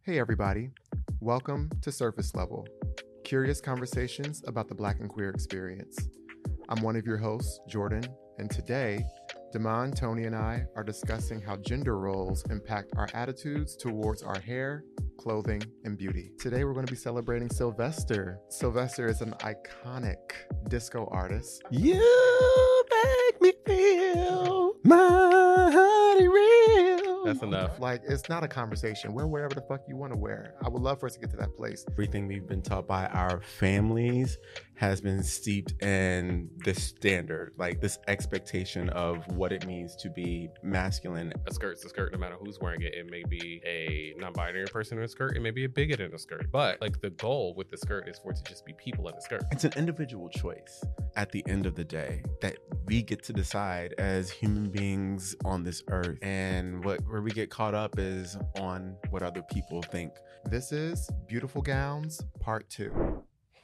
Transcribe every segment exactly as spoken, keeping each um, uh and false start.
Hey everybody, welcome to Surface Level, curious conversations about the Black and queer experience. I'm one of your hosts, Jordan, and today, Damon, Tony, and I are discussing how gender roles impact our attitudes towards our hair, clothing, and beauty. Today we're going to be celebrating Sylvester. Sylvester is an iconic disco artist. You make me feel mighty real. That's enough. Like, it's not a conversation. Wear whatever the fuck you want to wear. I would love for us to get to that place. Everything we've been taught by our families has been steeped in this standard, like this expectation of what it means to be masculine. A skirt's a skirt no matter who's wearing it. It may be a non-binary person in a skirt. It may be a bigot in a skirt. But like the goal with the skirt is for it to just be people in the skirt. It's an individual choice at the end of the day that we get to decide as human beings on this earth. And what where we get caught up is on what other people think. This is Beautiful Gowns Part Two.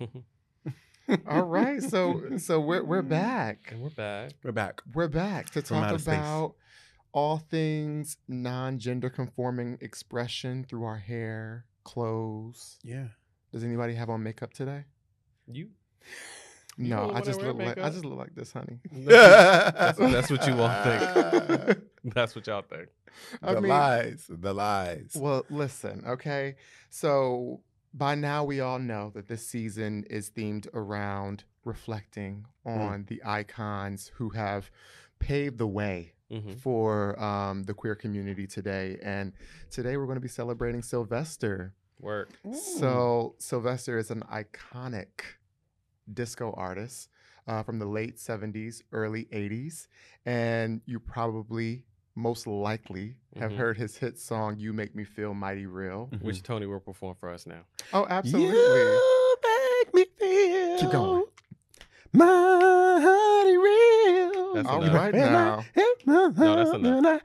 All right, so so we're we're back. And we're back. We're back. We're back to From talk outer space. about all things non-gender conforming expression through our hair, clothes. Yeah. Does anybody have on makeup today? You? You No, don't I wanna just wear look like I makeup? just look like this, honey. that's, that's what you all think. That's what y'all think. I the mean, lies. The lies. well, listen, okay. So by now we all know that this season is themed around reflecting on the icons who have paved the way Mm-hmm. for um, the queer community today. And today we're going to be celebrating Sylvester. Work. So Sylvester is an iconic disco artist uh, from the late seventies, early eighties. And you probably, most likely, have Mhm. heard his hit song, You Make Me Feel Mighty Real. Mhm. Which Tony will perform for us now. Oh, absolutely. You make me feel Keep going. mighty real. That's All enough. right now. No, that's enough.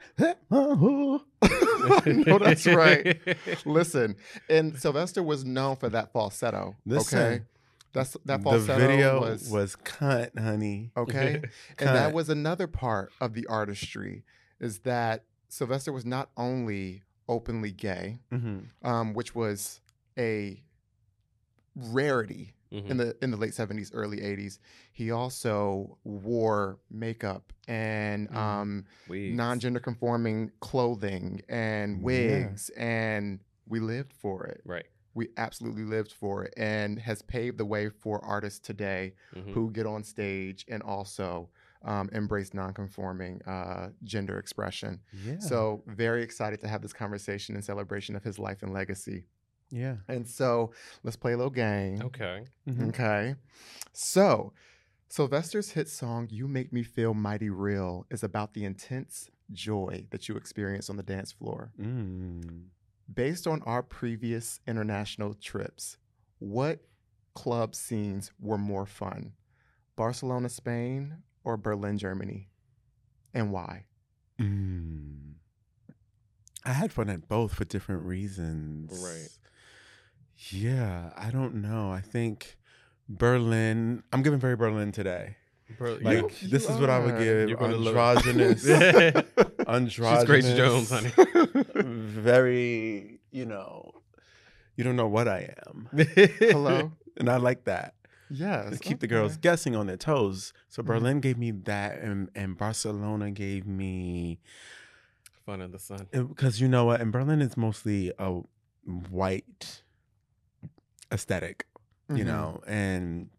No, that's right. Listen, and Sylvester was known for that falsetto. Listen, okay, that's that The falsetto video was, was, cunt, honey. okay, and that Cunt. was another part of the artistry is that Sylvester was not only openly gay, Mm-hmm. um, which was a rarity Mhm. in the in the late seventies, early eighties. He also wore makeup and Mm. um, Wigs. non-gender conforming clothing and Yeah. wigs, and we lived for it. Right. We absolutely lived for it, and has paved the way for artists today Mhm. who get on stage and also um, embrace non-conforming uh, gender expression. Yeah. So very excited to have this conversation in celebration of his life and legacy. yeah. And so let's play a little game. Okay. Mhm. Okay. So, Sylvester's hit song, You Make Me Feel Mighty Real, is about the intense joy that you experience on the dance floor. Mm. Based on our previous international trips, what club scenes were more fun? Barcelona, Spain, or Berlin, Germany? And why? Mm. I had fun at both for different reasons. Right. Yeah, I don't know. I think Berlin. I'm giving very Berlin today. Bro, Like You- this you is what I would are. give You're gonna look- androgynous. Yeah. androgynous. She's Grace Jones, honey. Very, you know, you don't know what I am, Hello? and I like that. Yes. To keep the okay. girls guessing on their toes. So Mhm. Berlin gave me that, and, and Barcelona gave me Fun in the sun. because you know what, and Berlin is mostly a white aesthetic, you Mhm. know, and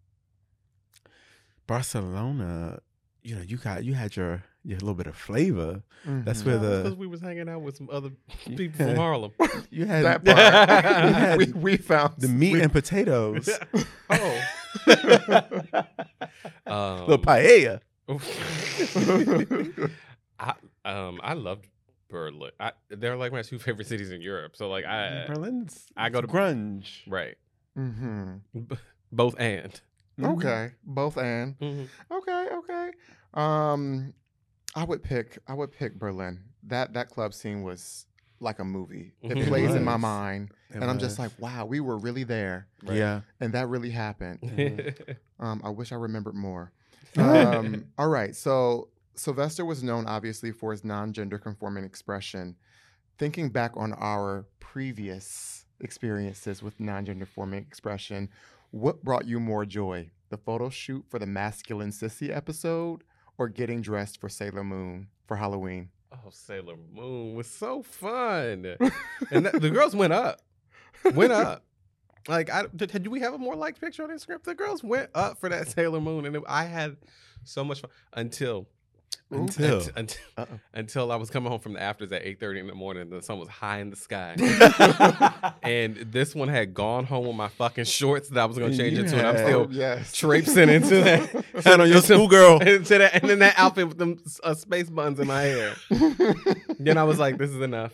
Barcelona, you know, you got you had your your little bit of flavor. That's Mhm. where Because the we was hanging out with some other people Yeah. from Harlem. you had That you part. had we, we found the meat we- and potatoes, Oh. um, the paella. I um I loved Berlin. I they're like my two favorite cities in Europe. So like I Berlin's I go to- grunge. right Mhm. B- both and. Okay, both and. Mhm. Okay, okay. Um, I would pick. I would pick Berlin. That that club scene was like a movie. It It plays in my was. mind, It and I'm just was. like, wow, we were really there, Right. Yeah. and that really happened. Mhm. Um, I wish I remembered more. Um, all right, so Sylvester was known obviously for his non-gender conforming expression. Thinking back on our previous experiences with non-gender forming expression, what brought you more joy? The photo shoot for the Masculine Sissy episode or getting dressed for Sailor Moon for Halloween? Oh, Sailor Moon was so fun. And that, the girls went up. Went up. Like, I, did, did we have a more liked picture on Instagram? The girls went up for that Sailor Moon. And it, I had so much fun until... Until until, until, Uh-oh. until I was coming home from the afters at eight thirty in the morning and the sun was high in the sky. And this one had gone home with my fucking shorts that I was going to change You into. And I'm had- still Oh, yes. traipsing into that. Had on your into- schoolgirl. into that, and then that outfit with them uh, space buns in my hair. Then I was like, this is enough.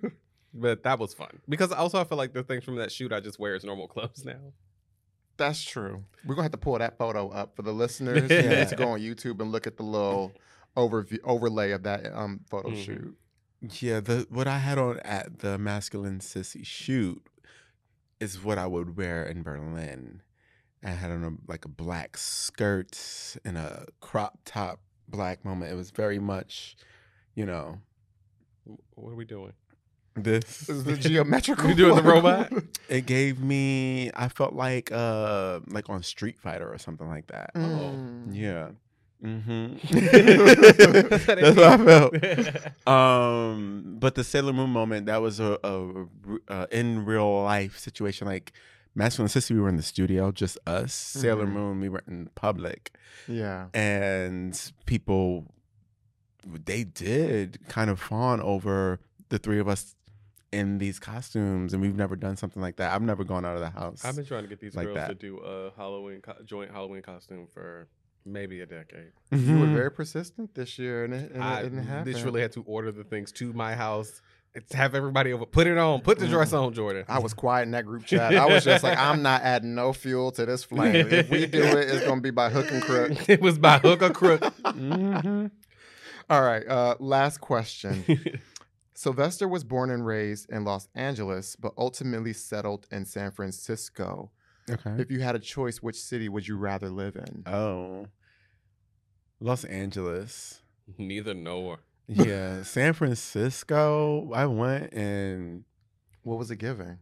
But that was fun. Because also I feel like the things from that shoot I just wear as normal clothes now. That's true. We're going to have to pull that photo up for the listeners. You Yeah. need to go on YouTube and look at the little overview overlay of that um photo Mhm. shoot. Yeah, the what I had on at the Masculine Sissy shoot is what I would wear in Berlin. I had on a, like a black skirt and a crop top black moment. It was very much, you know, What are we doing? this. This is the geometrical. You doing the robot? It gave me. I felt like uh like on Street Fighter or something like that. Mm. Yeah. Mm-hmm. That's That's what I felt. Um, but the Sailor Moon moment, that was a, a, a in real life situation. Like Masculine Sissy, we were in the studio, just us. Sailor Mhm. Moon, we were in public, Yeah. and people, they did kind of fawn over the three of us in these costumes, and we've never done something like that. I've never gone out of the house. I've been trying to get these Like girls that. to do a Halloween co- joint Halloween costume for maybe a decade. You were Mhm. very persistent this year, and it, and I it didn't happen. literally had to order the things to my house. It's have everybody over. Put it on. Put the dress on, Jordan. I was quiet in that group chat. I was just like, I'm not adding no fuel to this flame. If we do it, it's going to be by hook and crook. It was by hook or crook. Mhm. All right. Uh, last question. Sylvester was born and raised in Los Angeles, but ultimately settled in San Francisco. Okay. If you had a choice, which city would you rather live in? Oh, Los Angeles. Neither nor. Yeah, San Francisco. I went and What was it giving?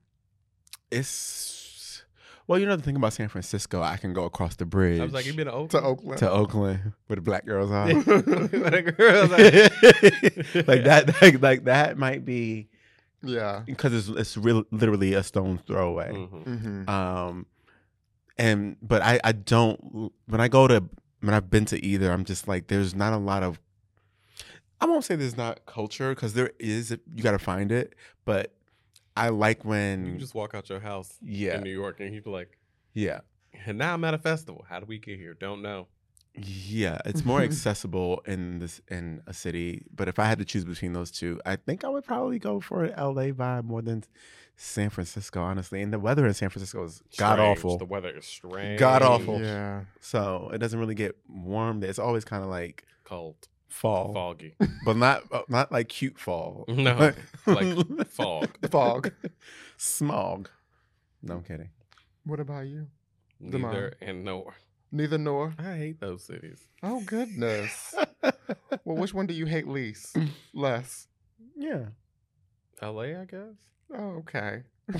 it's well, you know the thing about San Francisco, I can go across the bridge. I was like, you been to To Oakland? Oakland. to Oakland where the black girls are. Where the girls at? like that, like, like that might be Yeah. because it's it's real, literally a stone's throw away. Mhm. Mm-hmm. Um, and but I I don't when I go to when I've been to either, I'm just like there's not a lot of. I won't say there's not culture because there is. You got to find it, but I like when You can just walk out your house yeah in New York and you'd be like, yeah and now I'm at a festival. How do we get here? Don't know. yeah. It's more accessible in this in a city. But if I had to choose between those two, I think I would probably go for an L A vibe more than San Francisco, honestly. And the weather in San Francisco is god Strange. awful. The weather is strange. God awful. Yeah. So it doesn't really get warm. It's always kind of like Cold. fall, Foggy. but not uh, not like cute fall. No. Like fog. Fog. Smog. No, I'm kidding. What about you? Neither and nor. Neither nor. I hate those cities. Oh, goodness. Well, which one do you hate least? Less. Yeah. L A, I guess. Oh, okay.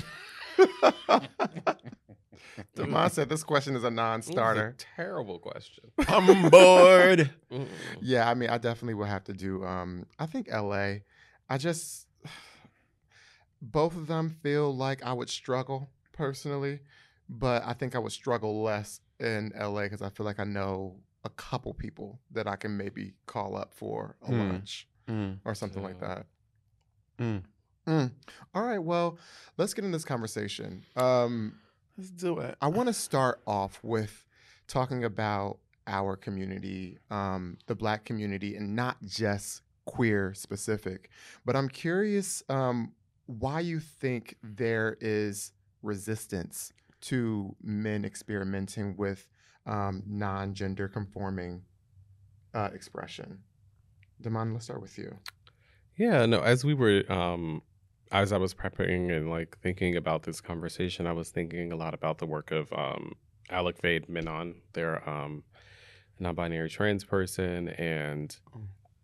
Damon said this question is a It was non-starter. a terrible question. I'm bored. Mm-mm. Yeah, I mean, I definitely would have to do. Um, I think L A. I just both of them feel like I would struggle personally, but I think I would struggle less in L A because I feel like I know a couple people that I can maybe call up for a Hmm. lunch Mm, or something like Yeah. that. mm. Mm. All right, well, let's get in this conversation. Um, Let's do it. I want to start off with talking about our community, um, the Black community, and not just queer specific. But I'm curious um, why you think there is resistance to men experimenting with um, non-gender conforming uh, expression. Damon, let's start with you. Yeah, no, as we were um as I was prepping and like thinking about this conversation, I was thinking a lot about the work of um Alec Vade Menon. They're um a non-binary trans person and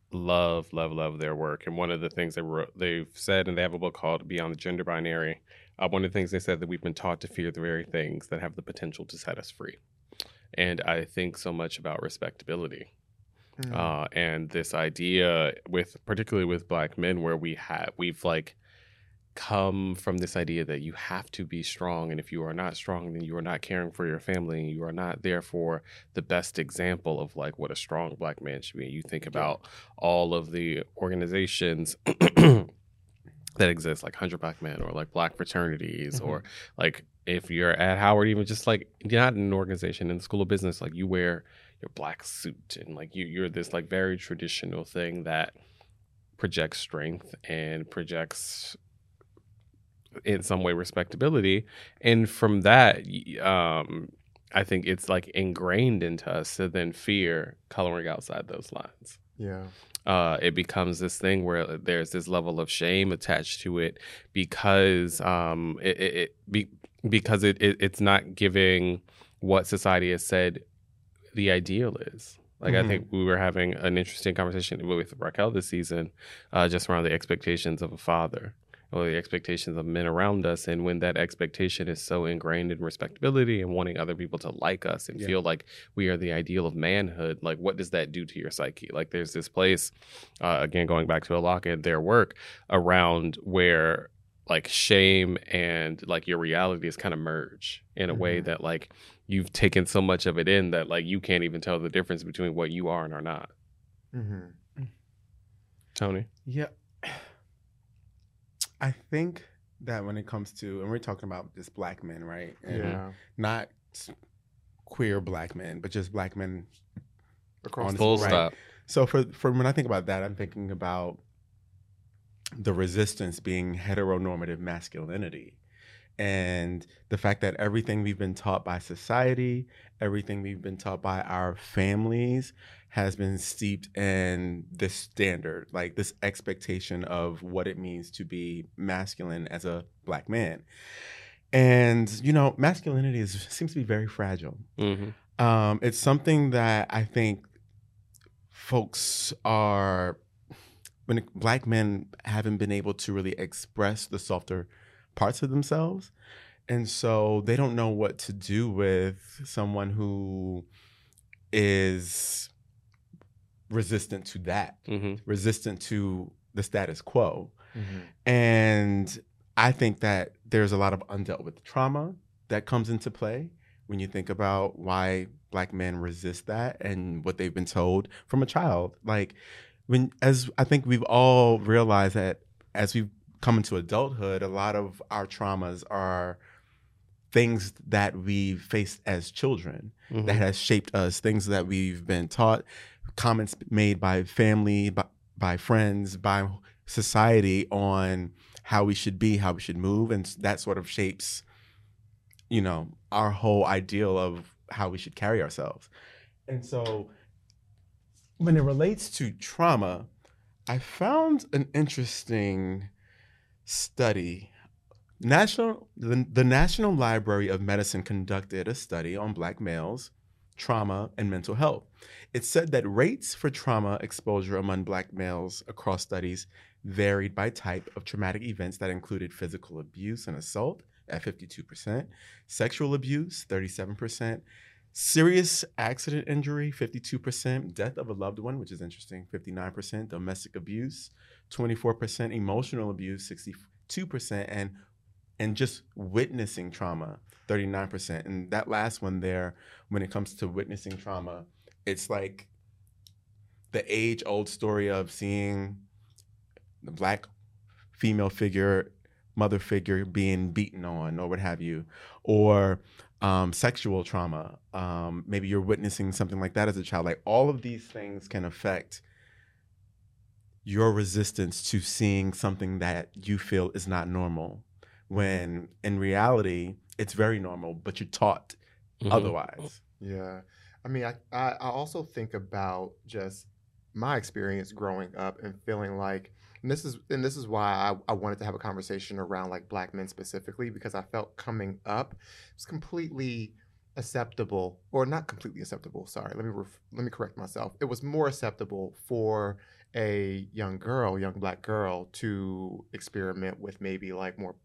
love, love, love their work. And one of the things they wrote, they've said, and they have a book called Beyond the Gender Binary, uh, one of the things they said that we've been taught to fear the very things that have the potential to set us free. And I think so much about respectability. Mm. Uh, and this idea with, particularly with Black men, where we have, we've like come from this idea that you have to be strong. And if you are not strong, then you are not caring for your family. And you are not therefore the best example of like what a strong Black man should be. You think about all of the organizations that exist, like one hundred Black Men, or like Black fraternities, Mhm. or like if you're at Howard, even just like you're not in an organization in the School of Business, like you wear your black suit and like you you're this like very traditional thing that projects strength and projects in some way respectability. And from that, y- um, I think it's like ingrained into us to then fear coloring outside those lines. Yeah. Uh, it becomes this thing where there's this level of shame attached to it because um, it, it, it be, because it, it it's not giving what society has said the ideal is. Like, Mhm. I think we were having an interesting conversation with Raquel this season, uh, just around the expectations of a father or the expectations of men around us. And when that expectation is so ingrained in respectability and wanting other people to like us and Yeah. feel like we are the ideal of manhood, like what does that do to your psyche? Like there's this place, uh, again, going back to Alok and their work around where like shame and like your reality is kind of merge in a way Mhm. that like you've taken so much of it in that like you can't even tell the difference between what you are and are not. Mm-hmm. Tony? Yeah. I think that when it comes to, and we're talking about just Black men, right? And Yeah. not s- queer Black men, but just Black men. Across on the Full board. stop. So for, for when I think about that, I'm thinking about the resistance being heteronormative masculinity. And the fact that everything we've been taught by society, everything we've been taught by our families has been steeped in this standard, like this expectation of what it means to be masculine as a Black man. And, you know, masculinity is, seems to be very fragile. Mm-hmm. Um, it's something that I think folks are, when Black men haven't been able to really express the softer parts of themselves. And so they don't know what to do with someone who is resistant to that, Mm-hmm. resistant to the status quo. Mm-hmm. And I think that there's a lot of undealt with trauma that comes into play when you think about why Black men resist that and what they've been told from a child. Like, when, as I think we've all realized that as we've come into adulthood, a lot of our traumas are things that we faced as children Mm-hmm. that has shaped us, things that we've been taught, comments made by family, by, by friends, by society on how we should be, how we should move. And that sort of shapes, you know, our whole ideal of how we should carry ourselves. And so when it relates to trauma, I found an interesting study. National the, the National Library of Medicine conducted a study on Black males, trauma, and mental health. It said that rates for trauma exposure among Black males across studies varied by type of traumatic events that included physical abuse and assault at fifty-two percent, sexual abuse thirty-seven percent, serious accident injury fifty-two percent, death of a loved one, which is interesting, fifty-nine percent, domestic abuse twenty-four percent, emotional abuse sixty-two percent, and and just witnessing trauma, thirty-nine percent. And that last one there, when it comes to witnessing trauma, it's like the age-old story of seeing the Black female figure, mother figure being beaten on or what have you, or um, sexual trauma. Um, maybe you're witnessing something like that as a child. Like, all of these things can affect your resistance to seeing something that you feel is not normal, when in reality it's very normal, but you're taught Mm-hmm. otherwise. Yeah. I mean, I, I, I also think about just my experience growing up and feeling like, and this is and this is why I, I wanted to have a conversation around like Black men specifically, because I felt coming up it was completely acceptable, or not completely acceptable. Sorry, let me ref, let me correct myself. It was more acceptable for a young girl, young Black girl, to experiment with maybe like more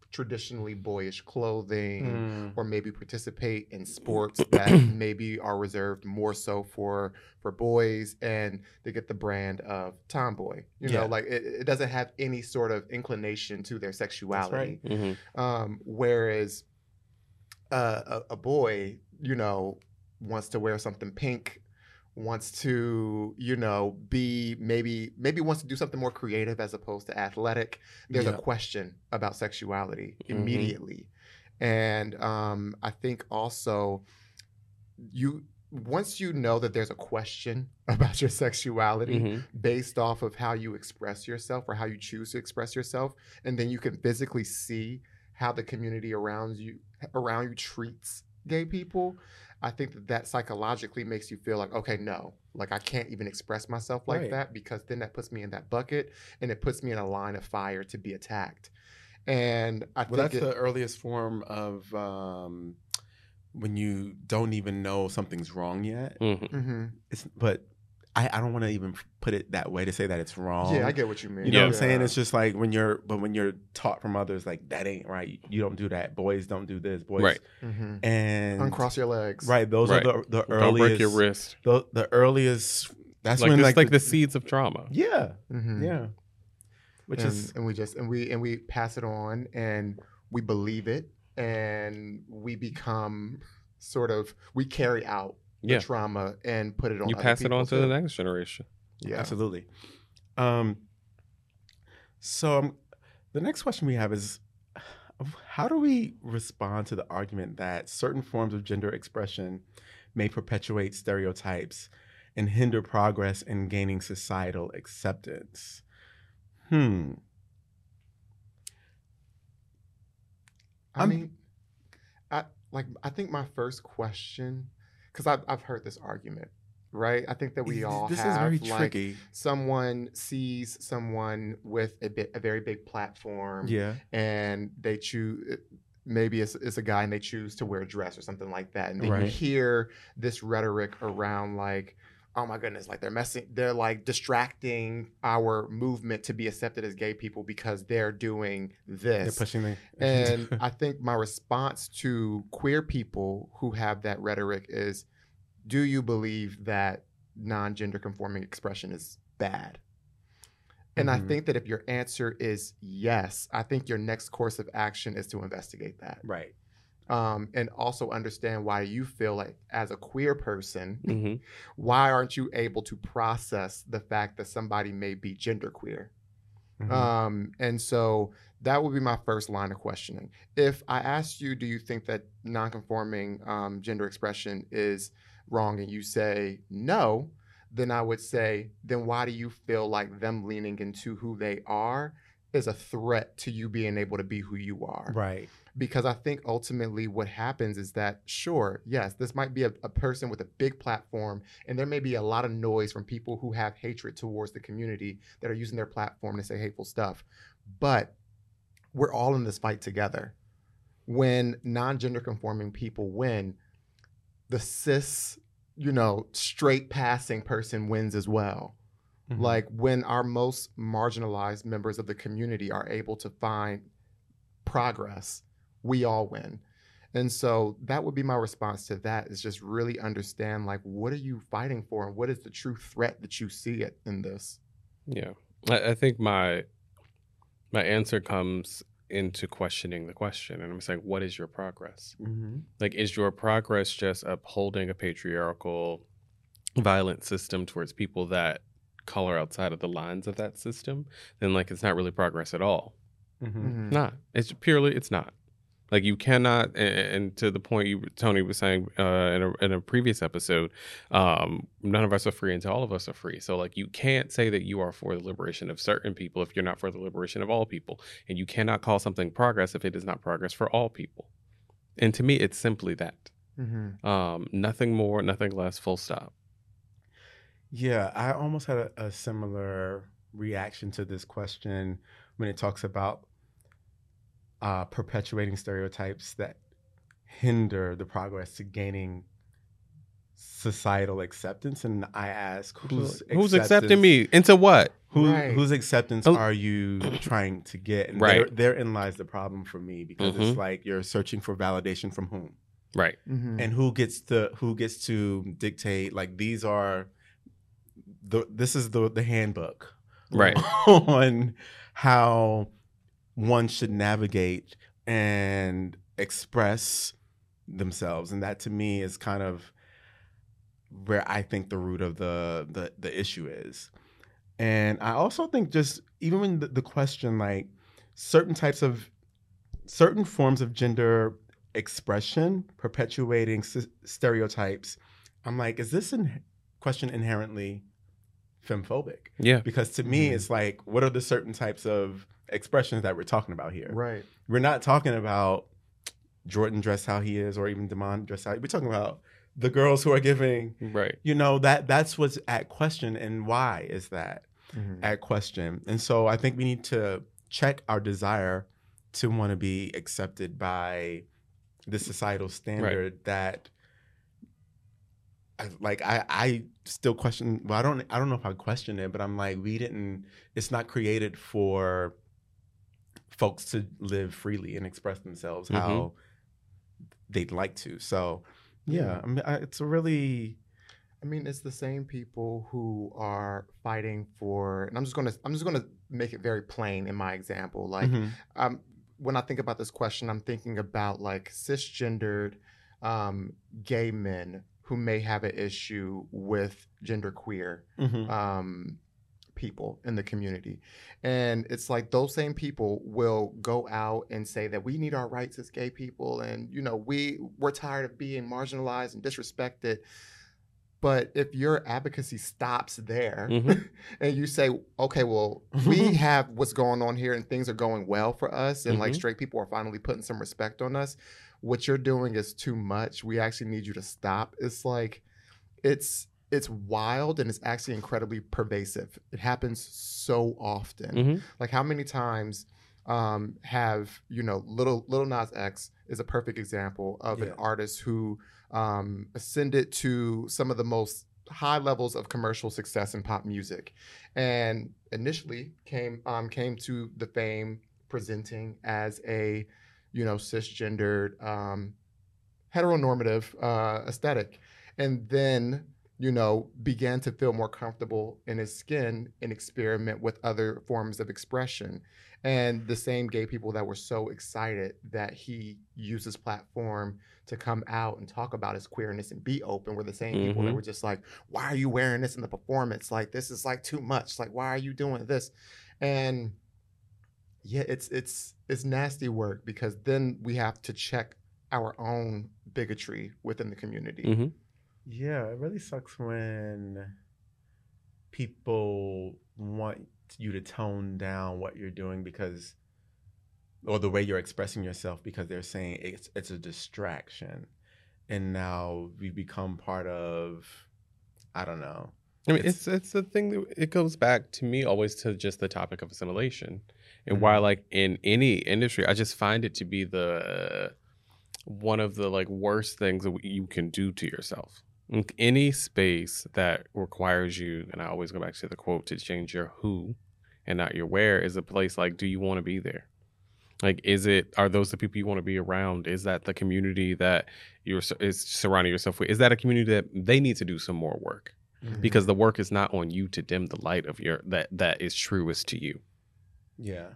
traditionally boyish clothing, Mm. or maybe participate in sports that maybe are reserved more so for for boys, and they get the brand of tomboy. You know, Yeah. like it, it doesn't have any sort of inclination to their sexuality. right. Mm-hmm. Um, whereas uh, a, a boy, you know, wants to wear something pink, wants to, you know, be maybe maybe wants to do something more creative as opposed to athletic. There's Yeah. a question about sexuality Mhm. immediately. And um, I think also you once you know that there's a question about your sexuality Mhm. based off of how you express yourself or how you choose to express yourself, and then you can physically see how the community around you around you treats gay people, I think that that psychologically makes you feel like, okay, no, like I can't even express myself like Right. that, because then that puts me in that bucket and it puts me in a line of fire to be attacked. And I Well, think that's it, the earliest form of um, when you don't even know something's wrong yet. Mhm. Mhm. It's but I, I don't want to even put it that way to say that it's wrong. Yeah, I get what you mean. You know what I'm Yeah. saying? It's just like when you're, but when you're taught from others, like that ain't right. You don't do that. Boys don't do this. Boys, Right. Mhm. and Uncross your legs. right. Those Right. are the the earliest. Don't break your wrist. The, the earliest. That's like when this, like, like the, seeds of trauma. yeah, Mhm. yeah. Which and, is and we just and we and we pass it on, and we believe it, and we become sort of we carry out the Yeah. trauma and put it on You other pass it people on to too. the next generation. Yeah. absolutely. Um. So um, the next question we have is, how do we respond to the argument that certain forms of gender expression may perpetuate stereotypes and hinder progress in gaining societal acceptance? Hmm. I I'm- mean, I like I think my first question, because I've I've heard this argument, right? I think that we all this have is very like tricky. someone sees someone with a bit a very big platform, Yeah. and they choose maybe it's, it's a guy and they choose to wear a dress or something like that, and then you Right. hear this rhetoric around like, oh my goodness, like they're messing they're like distracting our movement to be accepted as gay people because they're doing They're this. pushing the. And I think my response to queer people who have that rhetoric is, do you believe that non-gender conforming expression is bad? And I Mhm. think that if your answer is yes, I think your next course of action is to investigate that. Right. Um, and also understand why you feel like, as a queer person, hmm why aren't you able to process the fact that somebody may be genderqueer? Mhm. Um, and so that would be my first line of questioning. If I asked you, do you think that nonconforming um, gender expression is wrong, and you say no, then I would say, then why do you feel like them leaning into who they are is a threat to you being able to be who you are? Right. Because I think ultimately what happens is that, sure, yes, this might be a, a person with a big platform, and there may be a lot of noise from people who have hatred towards the community that are using their platform to say hateful stuff. But we're all in this fight together. When non-gender conforming people win, the cis, you know, straight passing person wins as well. Mhm. Like when our most marginalized members of the community are able to find progress, we all win. And so that would be my response to that, is just really understand, like, what are you fighting for, and what is the true threat that you see it in this? Yeah, I, I think my my answer comes into questioning the question, and I'm saying, what is your progress? Mhm. Like, is your progress just upholding a patriarchal, violent system towards people that color outside of the lines of that system? Then, like, it's not really progress at all. Mhm. Mhm. Not. It's purely. It's not. Like, you cannot. And, and to the point you, Tony, was saying uh, in a in a previous episode, um, none of us are free until all of us are free. So, like, you can't say that you are for the liberation of certain people if you're not for the liberation of all people, and you cannot call something progress if it is not progress for all people. And to me, it's simply that. Mm-hmm. Um, nothing more, nothing less. Full stop. Yeah, I almost had a, a similar reaction to this question when it talks about uh, perpetuating stereotypes that hinder the progress to gaining societal acceptance, and I ask, who's who's acceptance- accepting me into what? Who, Right. Whose acceptance Oh. are you trying to get? And Right. there, therein lies the problem for me, because Mhm. it's like you're searching for validation from whom, Right. Mhm. and who gets to who gets to dictate. Like, these are the this is the the handbook, Right. on how one should navigate and express themselves, and that to me is kind of where I think the root of the the, the issue is. And I also think, just even when the, the question, like, certain types of certain forms of gender expression perpetuating s- stereotypes, I'm like, is this in- question inherently femphobic? Yeah. Because to me, Mhm. it's like, what are the certain types of expressions that we're talking about here? Right. We're not talking about Jordan dressed how he is, or even Damon dressed how. We're talking about the girls who are giving. Right. You know, that that's what's at question, and why is that Mhm. at question? And so I think we need to check our desire to want to be accepted by the societal standard that, I, like, I, I still question. Well, I don't, I don't know if I question it, but I'm like, we didn't. It's not created for folks to live freely and express themselves Mhm. how they'd like to. So, yeah, Yeah. I mean, I, it's a really. I mean, it's the same people who are fighting for, and I'm just gonna, I'm just gonna make it very plain in my example. Like, Mhm. um, when I think about this question, I'm thinking about like cisgendered, um, gay men who may have an issue with genderqueer, Mhm. um, people in the community, and it's like those same people will go out and say that we need our rights as gay people, and you know, we we're tired of being marginalized and disrespected. But if your advocacy stops there, Mhm. and you say, okay, well, we have what's going on here and things are going well for us, and like Mhm. straight people are finally putting some respect on us, what you're doing is too much. We actually need you to stop. It's like, it's it's wild, and it's actually incredibly pervasive. It happens so often. Mhm. Like, how many times um, have, you know, little Little Nas X is a perfect example of an Yeah. artist who um, ascended to some of the most high levels of commercial success in pop music, and initially came um, came to the fame presenting as a, you know, cisgendered, um, heteronormative uh, aesthetic, and then, you know, began to feel more comfortable in his skin and experiment with other forms of expression. And the same gay people that were so excited that he used his platform to come out and talk about his queerness and be open were the same people that Mhm. were just like, why are you wearing this in the performance? Like, this is like too much. Like, why are you doing this? And yeah, it's it's it's nasty work, because then we have to check our own bigotry within the community. Mhm. Yeah, it really sucks when people want you to tone down what you're doing because, or the way you're expressing yourself, because they're saying it's it's a distraction, and now we become part of, I don't know. I mean, It's- it's it's the thing that it goes back to me always to just the topic of assimilation, and Mhm. why, like, in any industry, I just find it to be the one of the like worst things that you can do to yourself. In any space that requires you, and I always go back to the quote, to change your who and not your where, is a place like, do you want to be there? Like, is it, are those the people you want to be around? Is that the community that you're su- is surrounding yourself with? Is that a community that they need to do some more work? Mhm. Because the work is not on you to dim the light of your that that is truest to you. Yeah.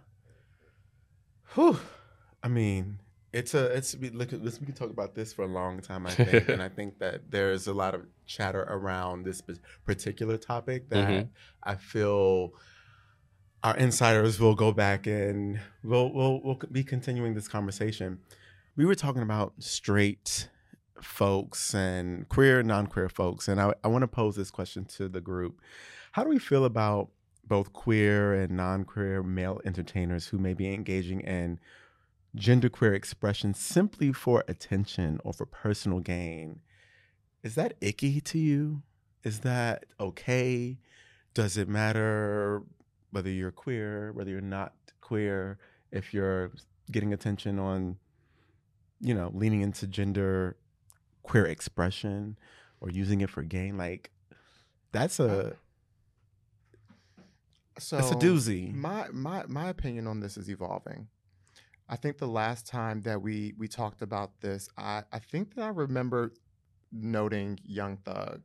Whew. I mean, it's a it's we look at this. We can talk about this for a long time, I think, and I think that there's a lot of chatter around this p- particular topic that Mhm. I feel our insiders will go back and we'll we'll we'll be continuing this conversation. We were talking about straight folks and queer, non-queer folks, and I I want to pose this question to the group: how do we feel about both queer and non-queer male entertainers who may be engaging in genderqueer expression simply for attention or for personal gain? Is that icky to you? Is that okay? Does it matter whether you're queer, whether you're not queer, if you're getting attention on, you know, leaning into gender queer expression? or using it for gain. Like that's a So that's a doozy. My my my opinion on this is evolving. I think the last time that we we talked about this, I I think that I remember noting Young Thug,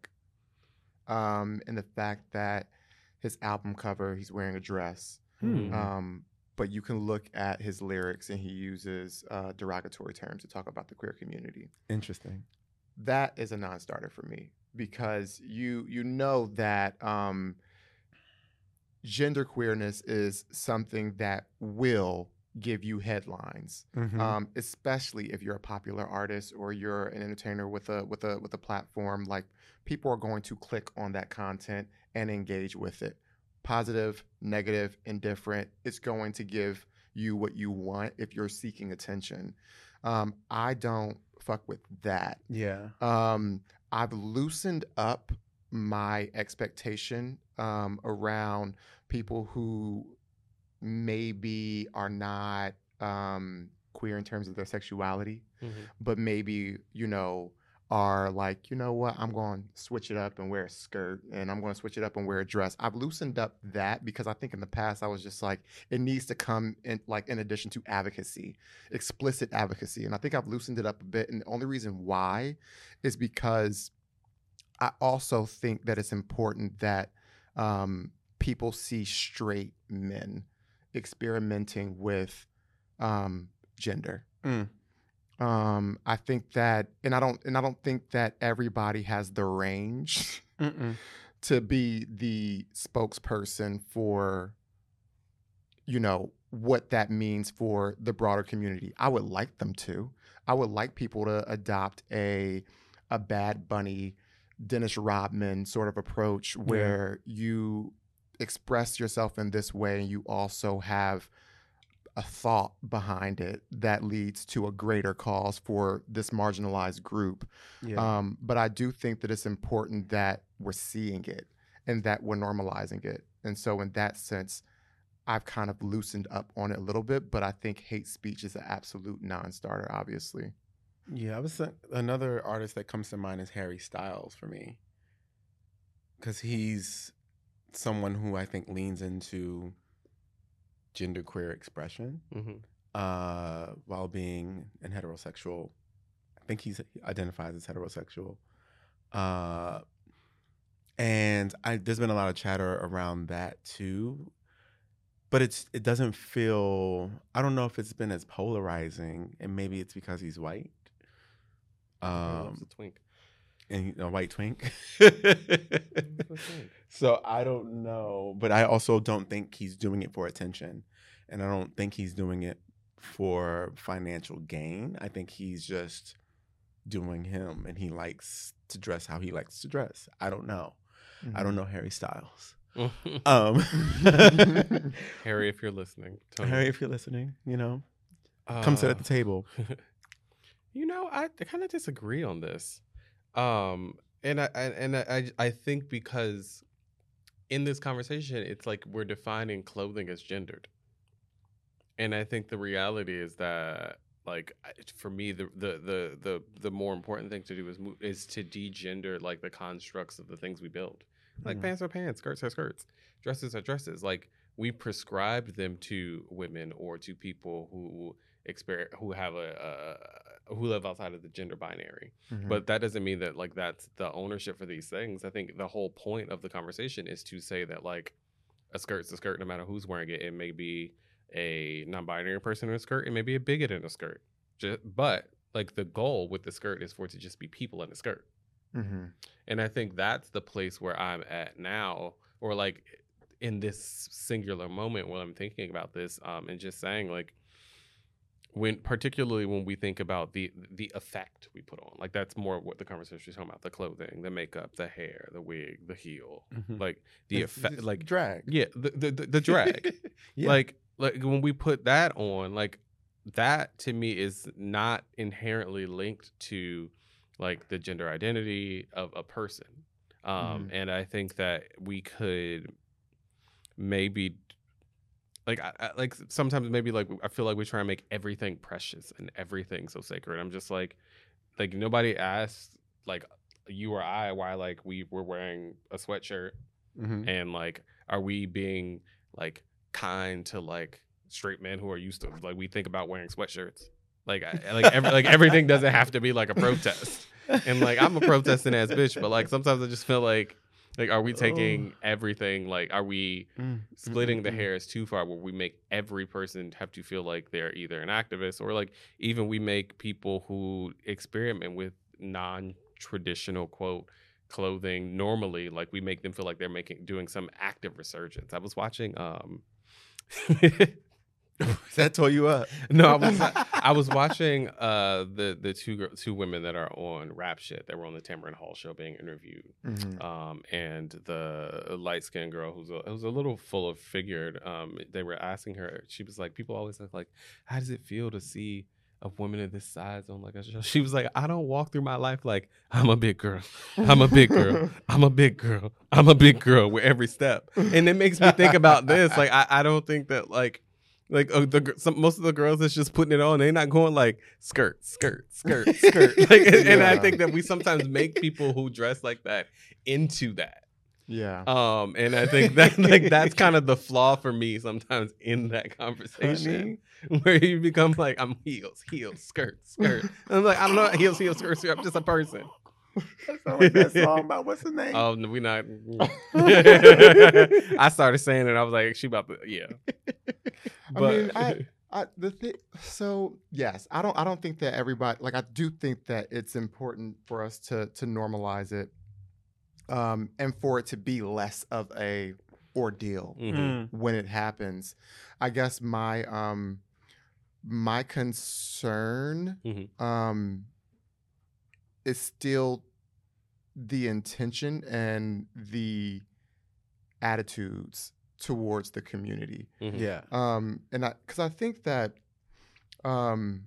um, and the fact that his album cover, he's wearing a dress. Hmm. Um, but you can look at his lyrics and he uses uh, derogatory terms to talk about the queer community. Interesting. That is a non-starter for me because you you know that um, gender queerness is something that will give you headlines, Mhm. um, especially if you're a popular artist or you're an entertainer with a with a with a platform. Like people are going to click on that content and engage with it. Positive, negative, indifferent. It's going to give you what you want if you're seeking attention. Um, I don't fuck with that. Yeah. Um, I've loosened up my expectation um, around people who maybe are not um, queer in terms of their sexuality, Mm-hmm. but maybe, you know, are like, you know what, I'm going to switch it up and wear a skirt and I'm going to switch it up and wear a dress. I've loosened up that because I think in the past I was just like, it needs to come in like in addition to advocacy, explicit advocacy. And I think I've loosened it up a bit. And the only reason why is because I also think that it's important that um, people see straight men experimenting with um, gender. Mm. Um, I think that, and I don't, and I don't think that everybody has the range Mm-mm. to be the spokesperson for, you know, what that means for the broader community. I would like them to. I would like people to adopt a a Bad Bunny, Dennis Rodman sort of approach where yeah. you express yourself in this way and you also have a thought behind it that leads to a greater cause for this marginalized group. Yeah. Um, but I do think that it's important that we're seeing it and that we're normalizing it. And so in that sense, I've kind of loosened up on it a little bit, but I think hate speech is an absolute non-starter, obviously. Yeah, I was th- another artist that comes to mind is Harry Styles for me, because he's someone who I think leans into genderqueer expression Mm-hmm. uh, while being an heterosexual. I think he's, he identifies as heterosexual. Uh, and I, there's been a lot of chatter around that too. But it's it doesn't feel, I don't know if it's been as polarizing, and maybe it's because he's white. Um, a twink. And a white twink. twink. So I don't know, but I also don't think he's doing it for attention, and I don't think he's doing it for financial gain. I think he's just doing him, and he likes to dress how he likes to dress. I don't know. Mm-hmm. I don't know Harry Styles. um, Harry, if you're listening, Tony. Harry, if you're listening, you know, uh, come sit at the table. You know, I, I kind of disagree on this. Um, and I, I and I I think because in this conversation, it's like we're defining clothing as gendered, and I think the reality is that, like, for me, the the the the, the more important thing to do is is to degender like the constructs of the things we build. Like mm-hmm. pants are pants, skirts are skirts, dresses are dresses. Like we prescribed them to women or to people who exper- who have a, a who live outside of the gender binary. Mm-hmm. But that doesn't mean that like that's the ownership for these things. I think the whole point of the conversation is to say that like a skirt's a skirt no matter who's wearing it. It may be a non-binary person in a skirt. It may be a bigot in a skirt. Just, but like the goal with the skirt is for it to just be people in a skirt. Mm-hmm. And I think that's the place where I'm at now, or like in this singular moment when I'm thinking about this, um, and just saying like, when particularly when we think about the the effect we put on, like that's more what the conversation is talking about: the clothing, the makeup, the hair, the wig, the heel, mm-hmm. like the it's, effect, it's like drag. Yeah, the the, the, the drag. yeah. Like like when we put that on, like that to me is not inherently linked to like the gender identity of a person. Um, mm-hmm. And I think that we could maybe like, I, I, like sometimes maybe like, I feel like we try and make everything precious and everything so sacred. I'm just like, like nobody asked like you or I, why like we were wearing a sweatshirt Mm-hmm. and like, are we being like kind to like straight men who are used to like we think about wearing sweatshirts? Like, I, like, every, like everything doesn't have to be like a protest. And like, I'm a protesting ass bitch, but like sometimes I just feel like, like, are we taking Oh. everything? Like, are we Mm, splitting mm, the mm, mm. hairs too far where we make every person have to feel like they're either an activist or like even we make people who experiment with non-traditional quote clothing normally, like we make them feel like they're making doing some active resurgence. I was watching um That tore you up. no, I was I was watching uh the the two gir- two women that are on Rap Shit that were on the Tamron Hall show being interviewed, Mhm. um, and the light skinned girl who's a, who's a little full of figured. Um, they were asking her. She was like, people always ask like, how does it feel to see a woman of this size on like a show? She was like, I don't walk through my life like I'm a big girl, I'm a big girl, I'm a big girl, I'm a big girl with every step, and it makes me think about this. Like I I don't think that like. Like uh, the gr- some, most of the girls that's just putting it on, they're not going like skirt, skirt, skirt, skirt. Like, and, and I Yeah. think that we sometimes make people who dress like that into that. Yeah. Um, and I think that like that's kind of the flaw for me sometimes in that conversation, where you become like I'm heels, heels, skirt, skirt. And I'm like I'm not heels, heels, skirt, skirt. I'm just a person. That sound like that song about what's the name? Oh, no, we not. I started saying it. I was like, she about to, yeah. I mean, I, I the thing. So yes, I don't. I don't think that everybody. Like, I do think that it's important for us to to normalize it, um, and for it to be less of a ordeal Mhm. Mm. when it happens. I guess my um my concern Mhm. um is still the intention and the attitudes towards the community. Mhm. Yeah. Um, and I, because I think that um,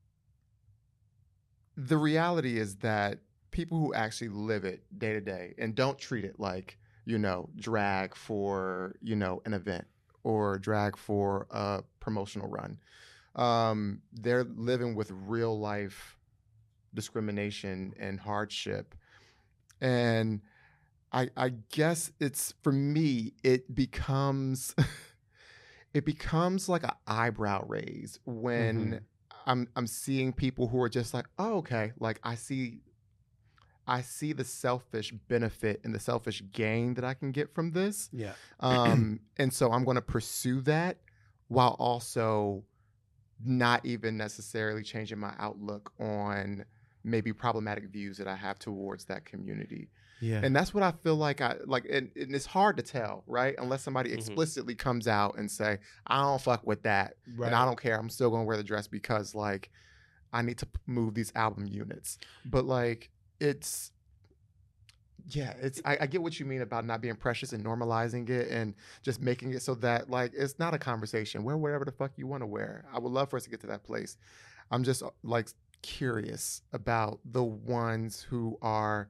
the reality is that people who actually live it day to day and don't treat it like, you know, drag for, you know, an event or drag for a promotional run, um, they're living with real life discrimination and hardship. And I, I guess it's, for me, it becomes it becomes like an eyebrow raise when Mhm. I'm I'm seeing people who are just like, oh, okay, like I see I see the selfish benefit and the selfish gain that I can get from this. Yeah. Um, and so I'm going to pursue that while also not even necessarily changing my outlook on maybe problematic views that I have towards that community. Yeah. And that's what I feel like I like, and, and it's hard to tell, right? Unless somebody Mhm. explicitly comes out and say, I don't fuck with that. Right. And I don't care. I'm still gonna wear the dress because like I need to p- move these album units. But like it's yeah, it's I, I get what you mean about not being precious and normalizing it and just making it so that like it's not a conversation. Wear whatever the fuck you want to wear. I would love for us to get to that place. I'm just uh, like curious about the ones who are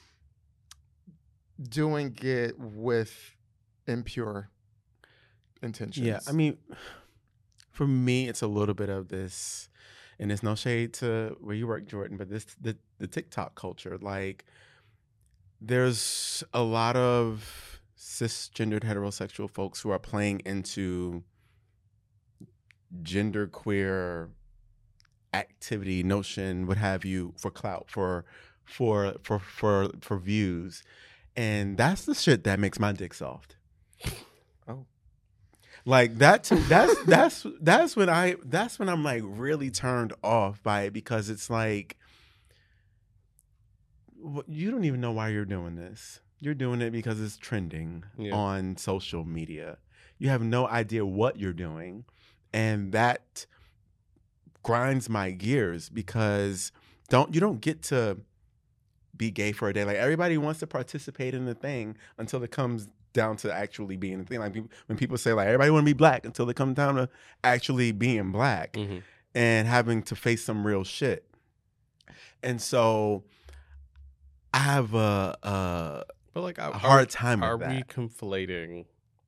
doing it with impure intentions. Yeah, I mean, for me, it's a little bit of this, and there's no shade to where you work, Jordan, but this the the TikTok culture. Like, there's a lot of cisgendered heterosexual folks who are playing into genderqueer activity, notion, what have you, for clout, for for for for for views, and that's the shit that makes my dick soft. Oh. Like that to, that's that's that's when I that's when I'm like really turned off by it, because it's like wh- you don't even know why you're doing this. You're doing it because it's trending Yeah. on social media. You have no idea what you're doing, and that grinds my gears, because don't you don't get to be gay for a day. Like, everybody wants to participate in the thing until it comes down to actually being the thing. Like, people, when people say like everybody want to be black, until it comes down to actually being black Mhm. and having to face some real shit. And so I have a a, But like, a are, hard are- time Are with we that. conflating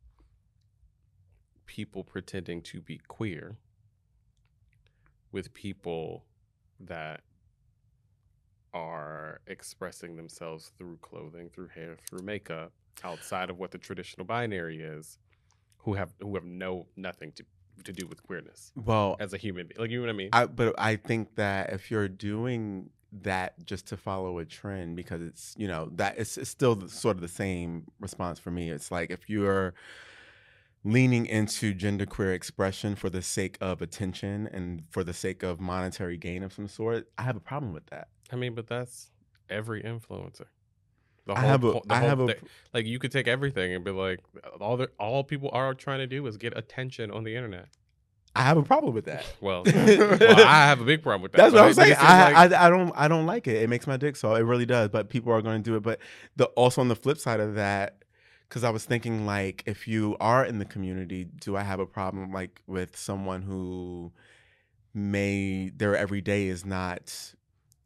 people pretending to be queer with people that are expressing themselves through clothing, through hair, through makeup, outside of what the traditional binary is, who have who have no nothing to to do with queerness Well, as a human. Like, you know what I mean? I but I think that if you're doing that just to follow a trend, because it's, you know, that it's, it's still the, sort of the same response for me. It's like if you're leaning into genderqueer expression for the sake of attention and for the sake of monetary gain of some sort, I have a problem with that. I mean, but that's every influencer. The I have a, po- the I whole have a, thi- like you could take everything and be like, all the all people are trying to do is get attention on the internet. I have a problem with that. Well, well, I have a big problem with that. That's but what I'm it- saying. it seems I, like- I I don't I don't like it. It makes my dick so. It really does. But people are going to do it. But the also on the flip side of that, because I was thinking like, if you are in the community, do I have a problem like with someone who may their everyday is not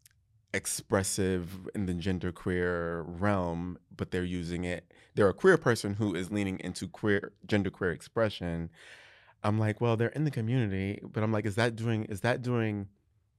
expressive in the genderqueer realm, but they're using it. They're a queer person who is leaning into queer genderqueer expression. I'm like, well, they're in the community, but I'm like, is that doing is that doing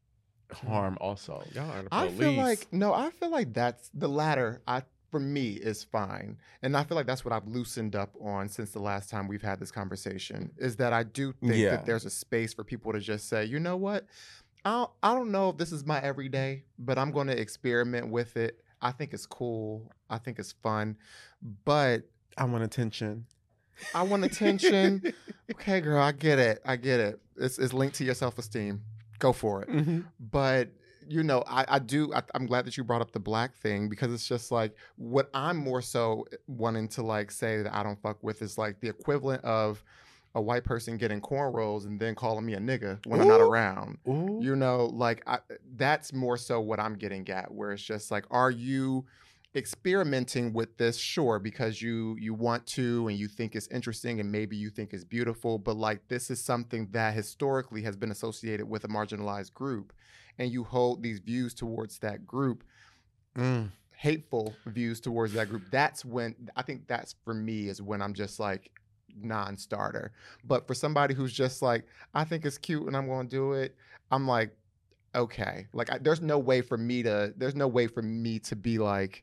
harm also? Y'all are the I police. feel like no, I feel like that's the latter. I for me is fine, and I feel like that's what I've loosened up on since the last time we've had this conversation. Is that I do think Yeah. that there's a space for people to just say, you know what, I don't, I don't know if this is my everyday, but I'm going to experiment with it. I think it's cool. I think it's fun, but I want attention. I want attention. Okay, girl, I get it. I get it. It's, it's linked to your self-esteem. Go for it. Mm-hmm. But, you know, I, I do, I, I'm glad that you brought up the black thing, because it's just like what I'm more so wanting to like say that I don't fuck with is like the equivalent of a white person getting cornrows and then calling me a nigga when I'm not Ooh. around. Ooh. You know, like I, that's more so what I'm getting at, where it's just like, are you experimenting with this? Sure, because you you want to and you think it's interesting and maybe you think it's beautiful, but like this is something that historically has been associated with a marginalized group, and you hold these views towards that group, Mm. hateful views towards that group. That's when I think that's for me is when I'm just like non-starter. But for somebody who's just like, I think it's cute and I'm going to do it, I'm like, okay, like I, there's no way for me to there's no way for me to be like,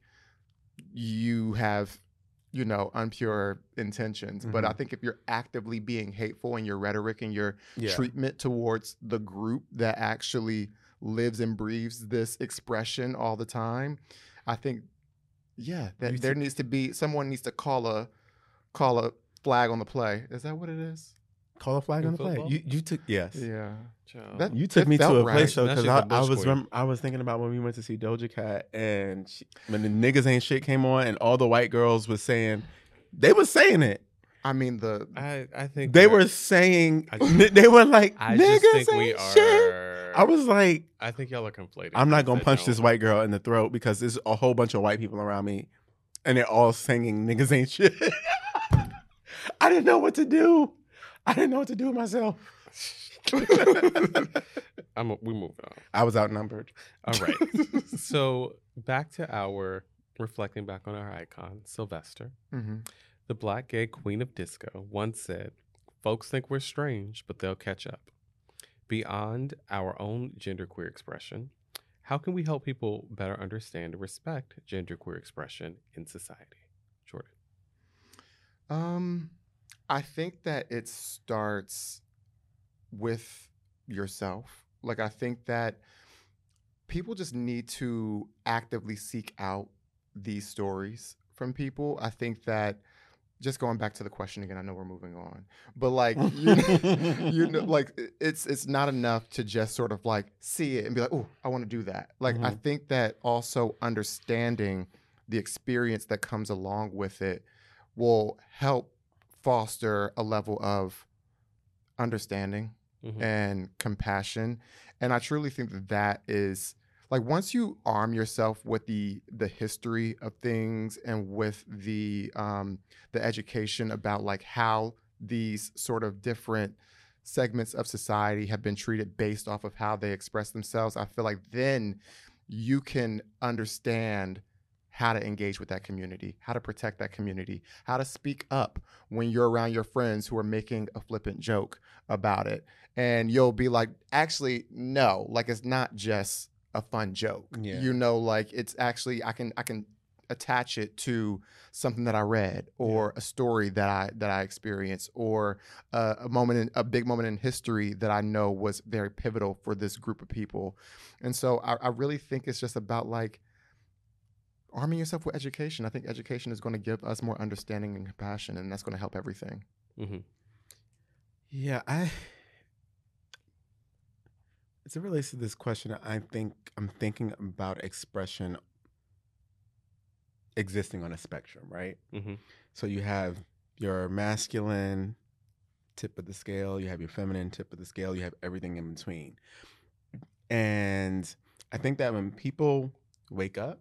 you have, you know, unpure intentions. But I Mhm. think if you're actively being hateful in your rhetoric and your Yeah. treatment towards the group that actually lives and breathes this expression all the time, I think, yeah, that You there t- needs to be someone needs to call a call a flag on the play. Is that what it is? Call a flag In on the play. football? You you took yes. Yeah. Child. That- You took It me to felt a right. place though, Now because she's I, a I bush was queen. rem- I was thinking about when we went to see Doja Cat, and she, when the niggas ain't shit came on, and all the white girls was saying, they were saying it. I mean the I, I think They we're- were saying I- they were like I niggas just think ain't we are. shit. I was like, I think y'all are conflating. I'm not things gonna that punch this don't- white girl in the throat because there's a whole bunch of white people around me, and they're all singing niggas ain't shit. I didn't know what to do. I didn't know what to do with myself. I'm. A, we moved on. I was outnumbered. All right. So back to our reflecting back on our icon, Sylvester, Mhm. the black gay queen of disco, once said, "Folks think we're strange, but they'll catch up." Beyond our own genderqueer expression, how can we help people better understand and respect genderqueer expression in society? Jordan. Um, I think that it starts with yourself. Like, I think that people just need to actively seek out these stories from people. I think that just going back to the question again, I know we're moving on, but like, you know, you know, like it's it's not enough to just sort of like see it and be like, oh, I want to do that. Like, I Mhm. think that also understanding the experience that comes along with it will help foster a level of understanding Mhm. and compassion. And I truly think that that is like, once you arm yourself with the the history of things and with the um the education about like how these sort of different segments of society have been treated based off of how they express themselves, I feel like then you can understand how to engage with that community, how to protect that community, how to speak up when you're around your friends who are making a flippant joke about it. And you'll be like, actually, no, like it's not just a fun joke. Yeah. You know, like it's actually I can I can attach it to something that I read or yeah. a story that I that I experienced or uh, a moment in a big moment in history that I know was very pivotal for this group of people. And so I, I really think it's just about like arming yourself with education. I think education is going to give us more understanding and compassion, and that's going to help everything. Mm-hmm. Yeah, I as it relates to this question, I think I'm thinking about expression existing on a spectrum, right? Mm-hmm. So you have your masculine tip of the scale, you have your feminine tip of the scale, you have everything in between. And I think that when people wake up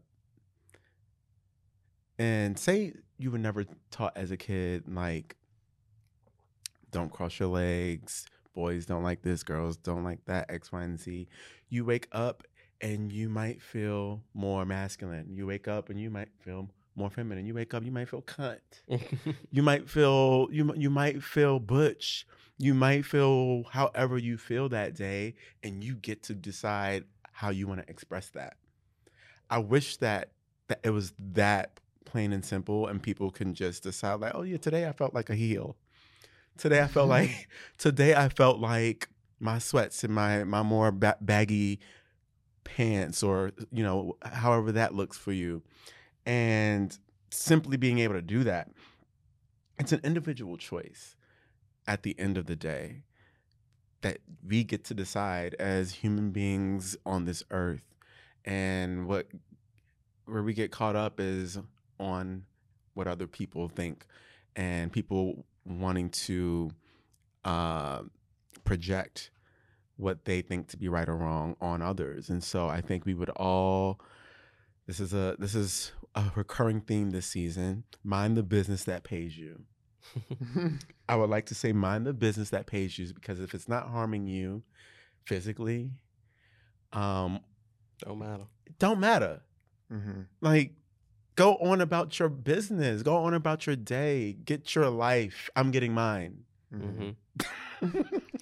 and say you were never taught as a kid, like, don't cross your legs, boys don't like this, girls don't like that, X, Y, and Z. You wake up and you might feel more masculine. You wake up and you might feel more feminine. You wake up, you might feel cunt. you might feel you you might feel butch. You might feel however you feel that day, and you get to decide how you want to express that. I wish that that it was that plain and simple, and people can just decide like, oh yeah, today I felt like a heel. Today I felt like today I felt like my sweats and my my more ba- baggy pants, or you know, however that looks for you. And simply being able to do that, it's an individual choice at the end of the day that we get to decide as human beings on this earth. And what where we get caught up is on what other people think, and people wanting to uh, project what they think to be right or wrong on others. And so I think we would all, this is a this is a recurring theme this season, mind the business that pays you. I would like to say mind the business that pays you, because if it's not harming you physically, um, don't matter. Don't matter. Mm-hmm. Like, go on about your business. Go on about your day. Get your life. I'm getting mine. Mm-hmm.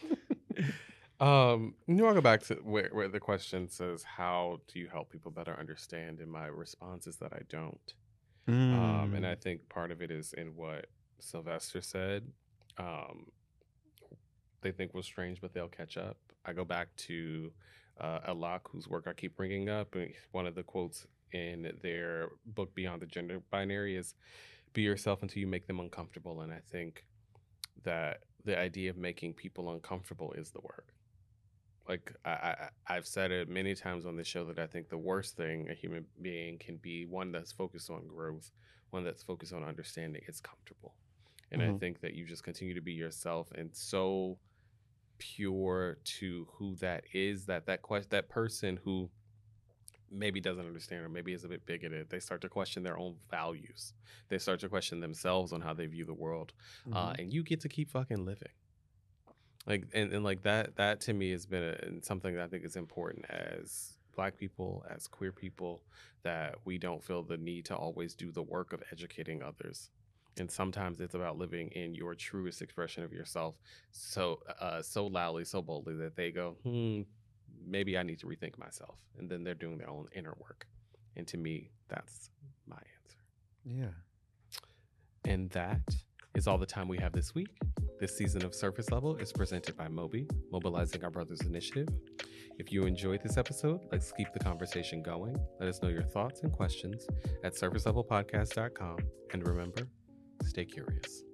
um, you want to go back to where, where the question says, how do you help people better understand? And my response is that I don't. Mm. Um, and I think part of it is in what Sylvester said. Um, they think was strange, but they'll catch up. I go back to uh, Alok, whose work I keep bringing up. And one of the quotes in their book, Beyond the Gender Binary, is be yourself until you make them uncomfortable. And I think that the idea of making people uncomfortable is the work. Like I, I, I've said it many times on this show that I think the worst thing a human being can be one that's focused on growth, one that's focused on understanding. It's comfortable. And mm-hmm. I think that you just continue to be yourself and so pure to who that is, that that question, that person who maybe doesn't understand or maybe is a bit bigoted, they start to question their own values. They start to question themselves on how they view the world. Mm-hmm. Uh, and you get to keep fucking living. Like, and, and like that, that to me has been a, something that I think is important as Black people, as queer people, that we don't feel the need to always do the work of educating others. And sometimes it's about living in your truest expression of yourself so uh, so loudly, so boldly that they go, hmm, maybe I need to rethink myself. And then they're doing their own inner work. And to me, that's my answer. Yeah. And that is all the time we have this week. This season of Surface Level is presented by Moby, Mobilizing Our Brothers Initiative. If you enjoyed this episode, let's keep the conversation going. Let us know your thoughts and questions at surface level podcast dot com. And remember, stay curious.